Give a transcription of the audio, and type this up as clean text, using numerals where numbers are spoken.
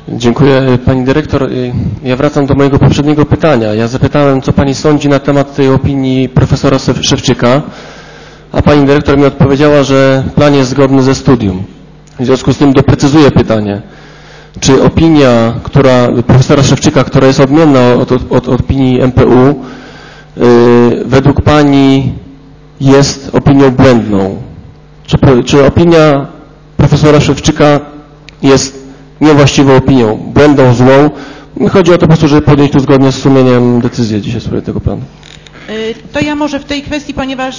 Dziękuję Pani Dyrektor. Ja wracam do mojego poprzedniego pytania. Ja zapytałem, co Pani sądzi na temat tej opinii profesora Szewczyka, a Pani Dyrektor mi odpowiedziała, że plan jest zgodny ze studium. W związku z tym doprecyzuję pytanie. Czy opinia profesora Szewczyka, która jest odmienna od opinii MPU, według Pani jest opinią błędną? Czy opinia profesora Szewczyka jest niewłaściwą opinią, błędną, złą? Chodzi o to po prostu, żeby podjąć tu zgodnie z sumieniem decyzję dzisiaj w sprawie tego planu. To ja może w tej kwestii, ponieważ